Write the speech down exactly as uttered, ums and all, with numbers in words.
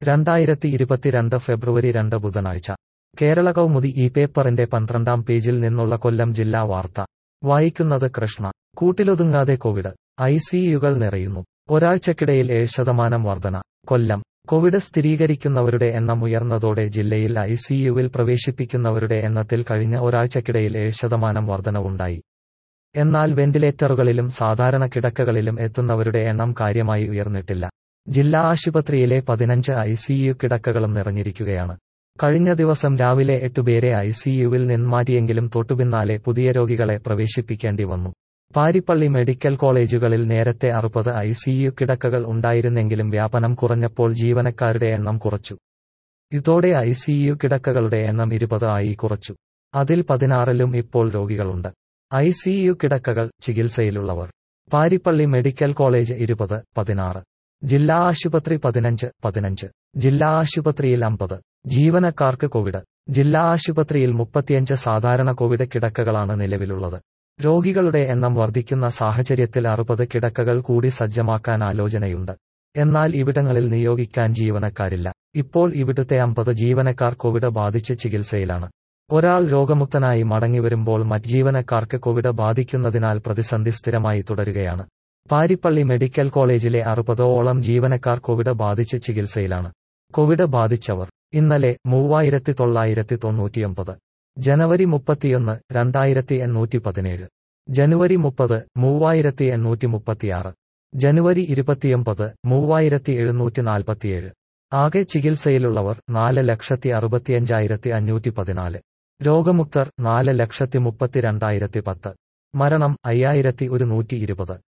രണ്ടായിരത്തി ഇരുപത്തിരണ്ട് ഫെബ്രുവരി രണ്ട് ബുധനാഴ്ച കേരള കൗമുദി ഈ പേപ്പറിന്റെ പന്ത്രണ്ടാം പേജിൽ നിന്നുള്ള കൊല്ലം ജില്ലാ വാർത്ത വായിക്കുന്നത് കൃഷ്ണ. കൂട്ടിലൊതുങ്ങാതെ കോവിഡ്. ഐസിയുകൾ നിറയുന്നു. ഒരാഴ്ചക്കിടയിൽ ഏഴ് ശതമാനം വർധന. കൊല്ലം. കോവിഡ് സ്ഥിരീകരിക്കുന്നവരുടെ എണ്ണം ഉയർന്നതോടെ ജില്ലയിൽ ഐസിയുവിൽ പ്രവേശിപ്പിക്കുന്നവരുടെ എണ്ണത്തിൽ കഴിഞ്ഞ ഒരാഴ്ചക്കിടയിൽ ഏഴ് ശതമാനം വർധനവുണ്ടായി. എന്നാൽ വെന്റിലേറ്ററുകളിലും സാധാരണ കിടക്കകളിലും എത്തുന്നവരുടെ എണ്ണം കാര്യമായി ഉയർന്നിട്ടില്ല. ജില്ലാ ആശുപത്രിയിലെ പതിനഞ്ച് ഐസിയു കിടക്കകളും നിറഞ്ഞിരിക്കുകയാണ്. കഴിഞ്ഞ ദിവസം രാവിലെ എട്ടുപേരെ ഐസിയുവിൽ നിന്ന് മാറ്റിയെങ്കിലും തൊട്ടുപിന്നാലെ പുതിയ രോഗികളെ പ്രവേശിപ്പിക്കേണ്ടി വന്നു. പാരിപ്പള്ളി മെഡിക്കൽ കോളേജുകളിൽ നേരത്തെ അറുപത് ഐസിയു കിടക്കകൾ ഉണ്ടായിരുന്നെങ്കിലും വ്യാപനം കുറഞ്ഞപ്പോൾ ജീവനക്കാരുടെ എണ്ണം കുറച്ചു. ഇതോടെ ഐസിയു കിടക്കകളുടെ എണ്ണം ഇരുപത് ആയി കുറച്ചു. അതിൽ പതിനാറിലും ഇപ്പോൾ രോഗികളുണ്ട്. ഐസിയു കിടക്കകൾ, ചികിത്സയിലുള്ളവർ. പാരിപ്പള്ളി മെഡിക്കൽ കോളേജ് ഇരുപത്, പതിനാറ്. ജില്ലാ ആശുപത്രി പതിനഞ്ച്, പതിനഞ്ച്. ജില്ലാ ആശുപത്രിയിൽ അമ്പത്. ജീവനക്കാർക്ക് കോവിഡ്. ജില്ലാ ആശുപത്രിയിൽ മുപ്പത്തിയഞ്ച് സാധാരണ കോവിഡ് കിടക്കകളാണ് നിലവിലുള്ളത്. രോഗികളുടെ എണ്ണം വർദ്ധിക്കുന്ന സാഹചര്യത്തിൽ അറുപത് കിടക്കകൾ കൂടി സജ്ജമാക്കാൻ ആലോചനയുണ്ട്. എന്നാൽ ഇവിടങ്ങളിൽ നിയോഗിക്കാൻ ജീവനക്കാരില്ല. ഇപ്പോൾ ഇവിടുത്തെ അമ്പത് ജീവനക്കാർ കോവിഡ് ബാധിച്ച് ചികിത്സയിലാണ്. ഒരാൾ രോഗമുക്തനായി മടങ്ങിവരുമ്പോൾ മറ്റ് ജീവനക്കാർക്ക് കോവിഡ് ബാധിക്കുന്നതിനാൽ പ്രതിസന്ധി സ്ഥിരമായി തുടരുകയാണ്. പാരിപ്പള്ളി മെഡിക്കൽ കോളേജിലെ അറുപതോളം ജീവനക്കാർ കോവിഡ് ബാധിച്ച് ചികിത്സയിലാണ്. കോവിഡ് ബാധിച്ചവർ ഇന്നലെ മൂവായിരത്തി തൊള്ളായിരത്തി തൊണ്ണൂറ്റിയൊമ്പത്. ജനുവരി മുപ്പത്തിയൊന്ന് രണ്ടായിരത്തി എണ്ണൂറ്റി പതിനേഴ്. ജനുവരി മുപ്പത് മൂവായിരത്തി എണ്ണൂറ്റി മുപ്പത്തിയാറ്. ജനുവരി ഇരുപത്തിയൊമ്പത് മൂവായിരത്തി എഴുന്നൂറ്റി നാൽപ്പത്തിയേഴ്. ആകെ ചികിത്സയിലുള്ളവർ നാല് ലക്ഷത്തി അറുപത്തിയഞ്ചായിരത്തി അഞ്ഞൂറ്റി പതിനാല്. രോഗമുക്തർ നാല് ലക്ഷത്തി മുപ്പത്തിരണ്ടായിരത്തി പത്ത്. മരണം അയ്യായിരത്തി ഒരുന്നൂറ്റി ഇരുപത്.